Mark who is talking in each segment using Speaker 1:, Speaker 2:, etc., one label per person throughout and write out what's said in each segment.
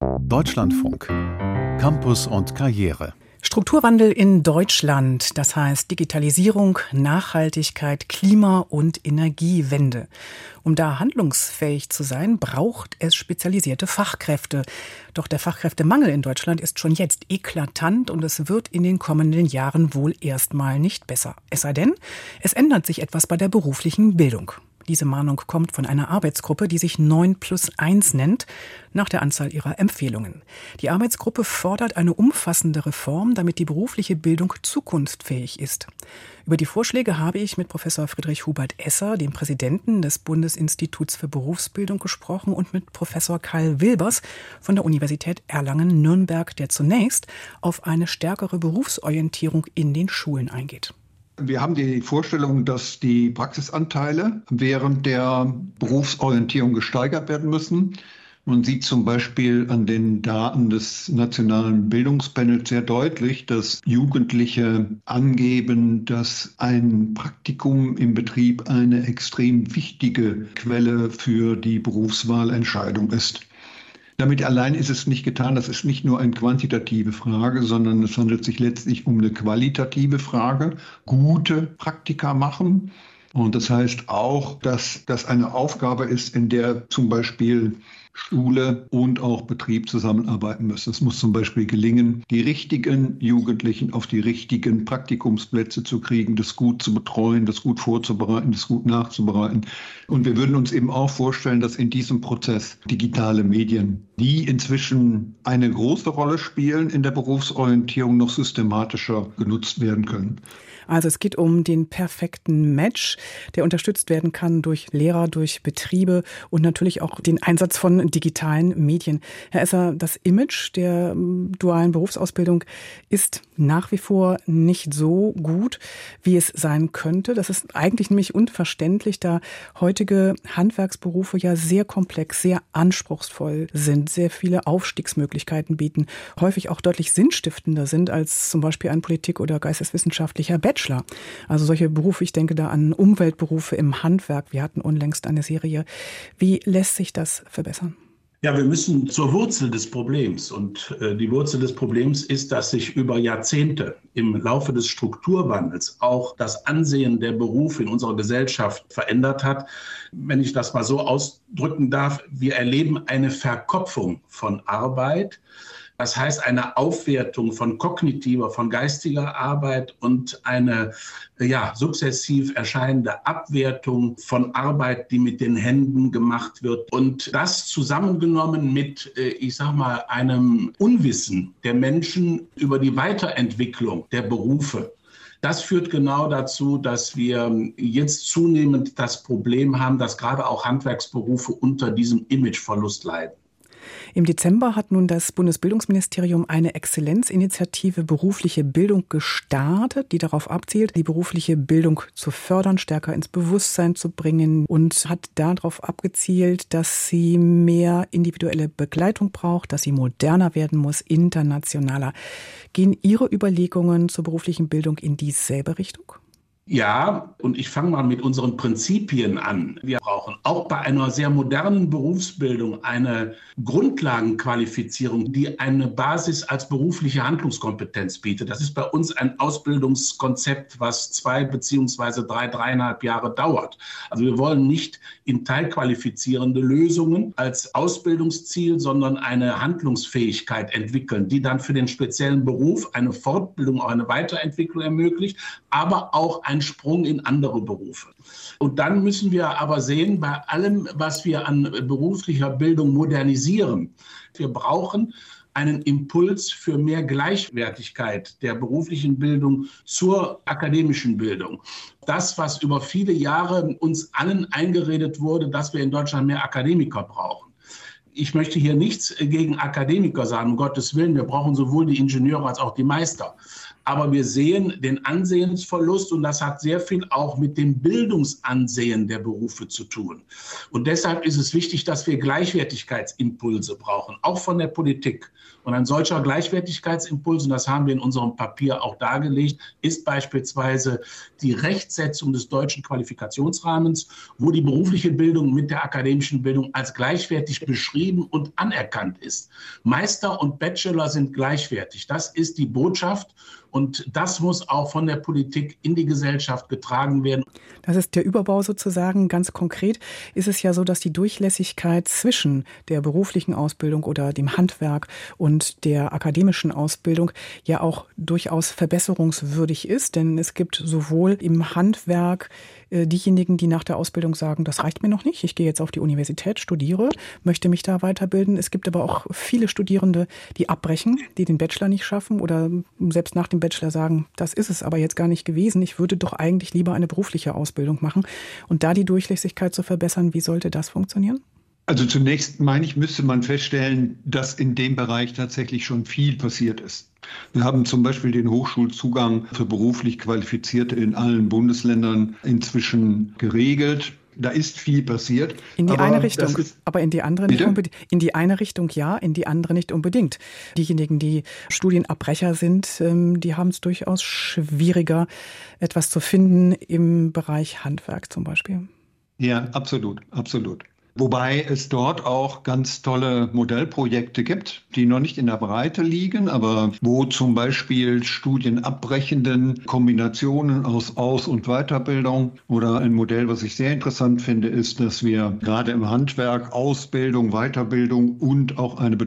Speaker 1: Deutschlandfunk. Campus und Karriere.
Speaker 2: Strukturwandel in Deutschland, das heißt Digitalisierung, Nachhaltigkeit, Klima- und Energiewende. Um da handlungsfähig zu sein, braucht es spezialisierte Fachkräfte. Doch der Fachkräftemangel in Deutschland ist schon jetzt eklatant und es wird in den kommenden Jahren wohl erstmal nicht besser. Es sei denn, es ändert sich etwas bei der beruflichen Bildung. Diese Mahnung kommt von einer Arbeitsgruppe, die sich 9+1 nennt, nach der Anzahl ihrer Empfehlungen. Die Arbeitsgruppe fordert eine umfassende Reform, damit die berufliche Bildung zukunftsfähig ist. Über die Vorschläge habe ich mit Professor Friedrich Hubert Esser, dem Präsidenten des Bundesinstituts für Berufsbildung, gesprochen und mit Professor Karl Wilbers von der Universität Erlangen-Nürnberg, der zunächst auf eine stärkere Berufsorientierung in den Schulen eingeht.
Speaker 3: Wir haben die Vorstellung, dass die Praxisanteile während der Berufsorientierung gesteigert werden müssen. Man sieht zum Beispiel an den Daten des Nationalen Bildungspanels sehr deutlich, dass Jugendliche angeben, dass ein Praktikum im Betrieb eine extrem wichtige Quelle für die Berufswahlentscheidung ist. Damit allein ist es nicht getan. Das ist nicht nur eine quantitative Frage, sondern es handelt sich letztlich um eine qualitative Frage. Gute Praktika machen. Und das heißt auch, dass das eine Aufgabe ist, in der zum Beispiel Schule und auch Betrieb zusammenarbeiten müssen. Es muss zum Beispiel gelingen, die richtigen Jugendlichen auf die richtigen Praktikumsplätze zu kriegen, das gut zu betreuen, das gut vorzubereiten, das gut nachzubereiten. Und wir würden uns eben auch vorstellen, dass in diesem Prozess digitale Medien, die inzwischen eine große Rolle spielen in der Berufsorientierung, noch systematischer genutzt werden können.
Speaker 2: Also es geht um den perfekten Match, der unterstützt werden kann durch Lehrer, durch Betriebe und natürlich auch den Einsatz von digitalen Medien. Herr Esser, das Image der dualen Berufsausbildung ist nach wie vor nicht so gut, wie es sein könnte. Das ist eigentlich nämlich unverständlich, da heutige Handwerksberufe ja sehr komplex, sehr anspruchsvoll sind, sehr viele Aufstiegsmöglichkeiten bieten, häufig auch deutlich sinnstiftender sind als zum Beispiel ein Politik- oder geisteswissenschaftlicher Bachelor. Also solche Berufe, ich denke da an Umweltberufe im Handwerk. Wir hatten unlängst eine Serie. Wie lässt sich das verbessern?
Speaker 4: Ja, wir müssen zur Wurzel des Problems. Und die Wurzel des Problems ist, dass sich über Jahrzehnte im Laufe des Strukturwandels auch das Ansehen der Berufe in unserer Gesellschaft verändert hat. Wenn ich das mal so ausdrücken darf, wir erleben eine Verkopfung von Arbeit. Das heißt, eine Aufwertung von kognitiver, von geistiger Arbeit und eine sukzessiv erscheinende Abwertung von Arbeit, die mit den Händen gemacht wird. Und das zusammengenommen mit, einem Unwissen der Menschen über die Weiterentwicklung der Berufe. Das führt genau dazu, dass wir jetzt zunehmend das Problem haben, dass gerade auch Handwerksberufe unter diesem Imageverlust leiden.
Speaker 2: Im Dezember hat nun das Bundesbildungsministerium eine Exzellenzinitiative berufliche Bildung gestartet, die darauf abzielt, die berufliche Bildung zu fördern, stärker ins Bewusstsein zu bringen und hat darauf abgezielt, dass sie mehr individuelle Begleitung braucht, dass sie moderner werden muss, internationaler. Gehen Ihre Überlegungen zur beruflichen Bildung in dieselbe Richtung?
Speaker 4: Ja, und ich fange mal mit unseren Prinzipien an. Wir brauchen auch bei einer sehr modernen Berufsbildung eine Grundlagenqualifizierung, die eine Basis als berufliche Handlungskompetenz bietet. Das ist bei uns ein Ausbildungskonzept, was 2 beziehungsweise 3,5 Jahre dauert. Also wir wollen nicht in teilqualifizierende Lösungen als Ausbildungsziel, sondern eine Handlungsfähigkeit entwickeln, die dann für den speziellen Beruf eine Fortbildung, auch eine Weiterentwicklung ermöglicht, aber auch ein Sprung in andere Berufe. Und dann müssen wir aber sehen, bei allem, was wir an beruflicher Bildung modernisieren, wir brauchen einen Impuls für mehr Gleichwertigkeit der beruflichen Bildung zur akademischen Bildung. Das, was über viele Jahre uns allen eingeredet wurde, dass wir in Deutschland mehr Akademiker brauchen. Ich möchte hier nichts gegen Akademiker sagen, um Gottes Willen, wir brauchen sowohl die Ingenieure als auch die Meister. Aber wir sehen den Ansehensverlust und das hat sehr viel auch mit dem Bildungsansehen der Berufe zu tun. Und deshalb ist es wichtig, dass wir Gleichwertigkeitsimpulse brauchen, auch von der Politik. Und ein solcher Gleichwertigkeitsimpuls, und das haben wir in unserem Papier auch dargelegt, ist beispielsweise die Rechtsetzung des deutschen Qualifikationsrahmens, wo die berufliche Bildung mit der akademischen Bildung als gleichwertig beschrieben und anerkannt ist. Meister und Bachelor sind gleichwertig. Das ist die Botschaft. Und das muss auch von der Politik in die Gesellschaft getragen werden.
Speaker 2: Das ist der Überbau sozusagen. Ganz konkret ist es ja so, dass die Durchlässigkeit zwischen der beruflichen Ausbildung oder dem Handwerk und der akademischen Ausbildung ja auch durchaus verbesserungswürdig ist. Denn es gibt sowohl im Handwerk diejenigen, die nach der Ausbildung sagen, das reicht mir noch nicht, ich gehe jetzt auf die Universität, studiere, möchte mich da weiterbilden. Es gibt aber auch viele Studierende, die abbrechen, die den Bachelor nicht schaffen oder selbst nach dem Bachelor sagen, das ist es aber jetzt gar nicht gewesen, ich würde doch eigentlich lieber eine berufliche Ausbildung machen. Und da die Durchlässigkeit zu verbessern, wie sollte das funktionieren?
Speaker 3: Also zunächst meine ich, müsste man feststellen, dass in dem Bereich tatsächlich schon viel passiert ist. Wir haben zum Beispiel den Hochschulzugang für beruflich Qualifizierte in allen Bundesländern inzwischen geregelt. Da ist viel passiert.
Speaker 2: In die eine Richtung, aber in die andere nicht unbedingt. In die eine Richtung ja, in die andere nicht unbedingt. Diejenigen, die Studienabbrecher sind, die haben es durchaus schwieriger, etwas zu finden im Bereich Handwerk zum Beispiel.
Speaker 3: Ja, absolut, absolut. Wobei es dort auch ganz tolle Modellprojekte gibt, die noch nicht in der Breite liegen, aber wo zum Beispiel studienabbrechenden Kombinationen aus Aus- und Weiterbildung oder ein Modell, was ich sehr interessant finde, ist, dass wir gerade im Handwerk Ausbildung, Weiterbildung und auch eine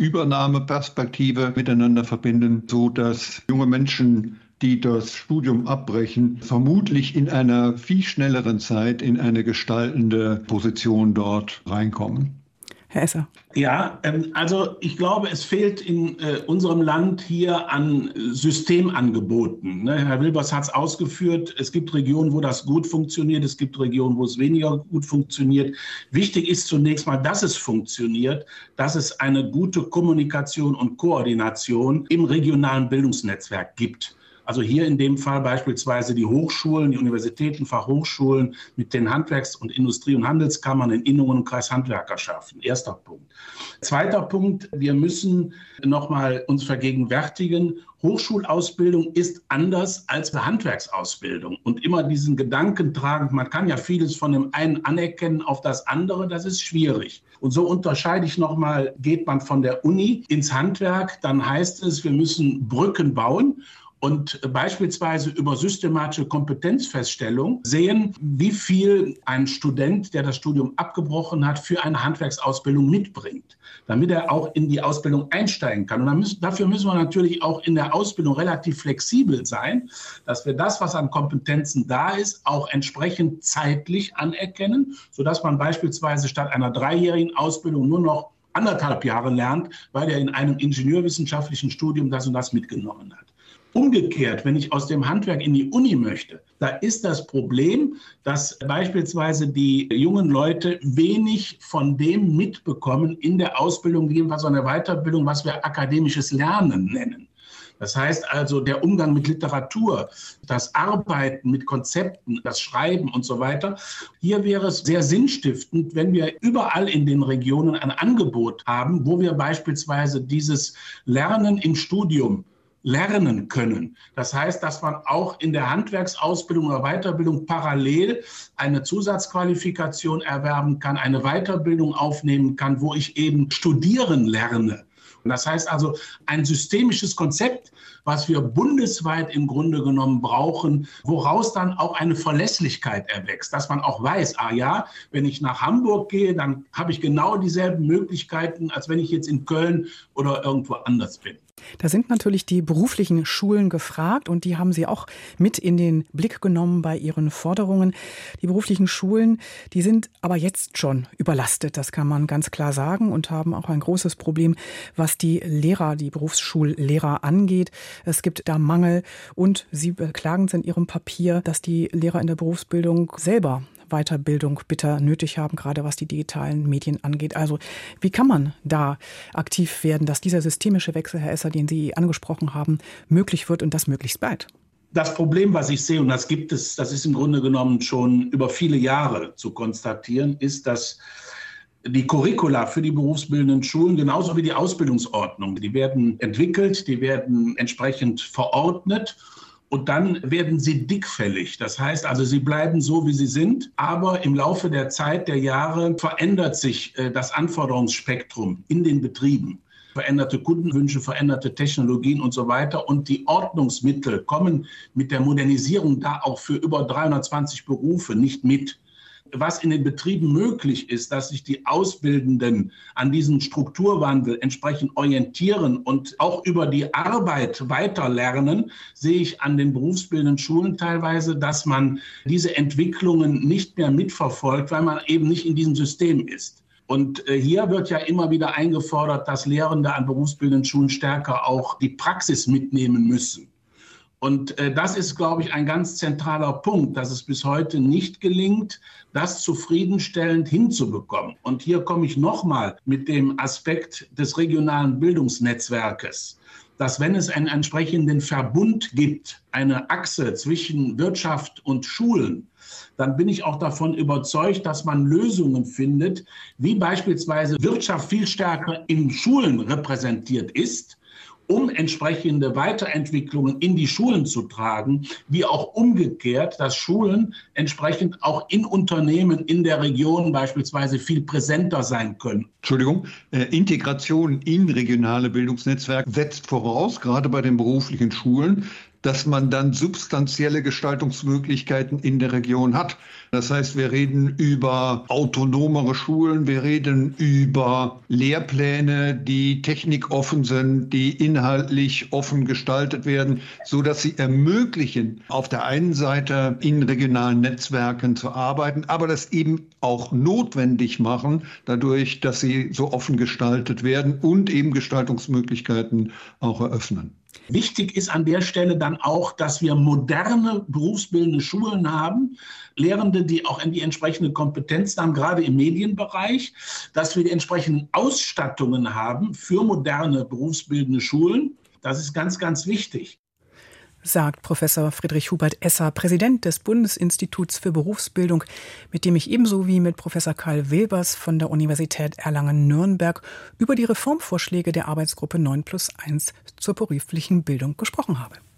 Speaker 3: Betriebsübernahmeperspektive miteinander verbinden, so dass junge Menschen, die das Studium abbrechen, vermutlich in einer viel schnelleren Zeit in eine gestaltende Position dort reinkommen.
Speaker 2: Herr Esser.
Speaker 4: Ja, also ich glaube, es fehlt in unserem Land hier an Systemangeboten. Herr Wilbers hat es ausgeführt, es gibt Regionen, wo das gut funktioniert, es gibt Regionen, wo es weniger gut funktioniert. Wichtig ist zunächst mal, dass es funktioniert, dass es eine gute Kommunikation und Koordination im regionalen Bildungsnetzwerk gibt. Also hier in dem Fall beispielsweise die Hochschulen, die Universitäten, Fachhochschulen mit den Handwerks- und Industrie- und Handelskammern in Innungen und Kreis Handwerkerschaften. Erster Punkt. Zweiter Punkt, wir müssen nochmal uns vergegenwärtigen, Hochschulausbildung ist anders als Handwerksausbildung und immer diesen Gedanken tragen, man kann ja vieles von dem einen anerkennen auf das andere, das ist schwierig. Und so unterscheide ich nochmal, geht man von der Uni ins Handwerk, dann heißt es, wir müssen Brücken bauen und beispielsweise über systematische Kompetenzfeststellung sehen, wie viel ein Student, der das Studium abgebrochen hat, für eine Handwerksausbildung mitbringt, damit er auch in die Ausbildung einsteigen kann. Und dafür müssen wir natürlich auch in der Ausbildung relativ flexibel sein, dass wir das, was an Kompetenzen da ist, auch entsprechend zeitlich anerkennen, sodass man beispielsweise statt einer 3-jährigen Ausbildung nur noch 1,5 Jahre lernt, weil er in einem ingenieurwissenschaftlichen Studium das und das mitgenommen hat. Umgekehrt, wenn ich aus dem Handwerk in die Uni möchte, da ist das Problem, dass beispielsweise die jungen Leute wenig von dem mitbekommen in der Ausbildung, jedenfalls in der Weiterbildung, was wir akademisches Lernen nennen. Das heißt also, der Umgang mit Literatur, das Arbeiten mit Konzepten, das Schreiben und so weiter. Hier wäre es sehr sinnstiftend, wenn wir überall in den Regionen ein Angebot haben, wo wir beispielsweise dieses Lernen im Studium lernen können. Das heißt, dass man auch in der Handwerksausbildung oder Weiterbildung parallel eine Zusatzqualifikation erwerben kann, eine Weiterbildung aufnehmen kann, wo ich eben studieren lerne. Und das heißt also ein systemisches Konzept, was wir bundesweit im Grunde genommen brauchen, woraus dann auch eine Verlässlichkeit erwächst, dass man auch weiß, wenn ich nach Hamburg gehe, dann habe ich genau dieselben Möglichkeiten, als wenn ich jetzt in Köln oder irgendwo anders bin.
Speaker 2: Da sind natürlich die beruflichen Schulen gefragt und die haben Sie auch mit in den Blick genommen bei Ihren Forderungen. Die beruflichen Schulen, die sind aber jetzt schon überlastet, das kann man ganz klar sagen, und haben auch ein großes Problem, was die Lehrer, die Berufsschullehrer angeht. Es gibt da Mangel und Sie beklagen es in Ihrem Papier, dass die Lehrer in der Berufsbildung selber Weiterbildung bitter nötig haben, gerade was die digitalen Medien angeht. Also wie kann man da aktiv werden, dass dieser systemische Wechsel, Herr Esser, den Sie angesprochen haben, möglich wird und das möglichst bald?
Speaker 4: Das Problem, was ich sehe, und das gibt es, das ist im Grunde genommen schon über viele Jahre zu konstatieren, ist, dass die Curricula für die berufsbildenden Schulen, genauso wie die Ausbildungsordnung, die werden entwickelt, die werden entsprechend verordnet und dann werden sie dickfällig. Das heißt also, sie bleiben so, wie sie sind, aber im Laufe der Zeit, der Jahre verändert sich das Anforderungsspektrum in den Betrieben. Veränderte Kundenwünsche, veränderte Technologien und so weiter. Und die Ordnungsmittel kommen mit der Modernisierung da auch für über 320 Berufe nicht mit. Was in den Betrieben möglich ist, dass sich die Ausbildenden an diesen Strukturwandel entsprechend orientieren und auch über die Arbeit weiterlernen, sehe ich an den berufsbildenden Schulen teilweise, dass man diese Entwicklungen nicht mehr mitverfolgt, weil man eben nicht in diesem System ist. Und hier wird ja immer wieder eingefordert, dass Lehrende an berufsbildenden Schulen stärker auch die Praxis mitnehmen müssen. Und das ist, glaube ich, ein ganz zentraler Punkt, dass es bis heute nicht gelingt, das zufriedenstellend hinzubekommen. Und hier komme ich nochmal mit dem Aspekt des regionalen Bildungsnetzwerkes, dass wenn es einen entsprechenden Verbund gibt, eine Achse zwischen Wirtschaft und Schulen, dann bin ich auch davon überzeugt, dass man Lösungen findet, wie beispielsweise Wirtschaft viel stärker in Schulen repräsentiert ist, um entsprechende Weiterentwicklungen in die Schulen zu tragen, wie auch umgekehrt, dass Schulen entsprechend auch in Unternehmen in der Region beispielsweise viel präsenter sein können.
Speaker 3: Entschuldigung, Integration in regionale Bildungsnetzwerke setzt voraus, gerade bei den beruflichen Schulen, dass man dann substanzielle Gestaltungsmöglichkeiten in der Region hat. Das heißt, wir reden über autonomere Schulen, wir reden über Lehrpläne, die technikoffen sind, die inhaltlich offen gestaltet werden, so dass sie ermöglichen, auf der einen Seite in regionalen Netzwerken zu arbeiten, aber das eben auch notwendig machen, dadurch, dass sie so offen gestaltet werden und eben Gestaltungsmöglichkeiten auch eröffnen.
Speaker 4: Wichtig ist an der Stelle dann auch, dass wir moderne berufsbildende Schulen haben, Lehrende, die auch die entsprechende Kompetenz haben, gerade im Medienbereich, dass wir die entsprechenden Ausstattungen haben für moderne berufsbildende Schulen. Das ist ganz, ganz wichtig.
Speaker 2: Sagt Professor Friedrich Hubert Esser, Präsident des Bundesinstituts für Berufsbildung, mit dem ich ebenso wie mit Professor Karl Wilbers von der Universität Erlangen-Nürnberg über die Reformvorschläge der Arbeitsgruppe 9+1 zur beruflichen Bildung gesprochen habe.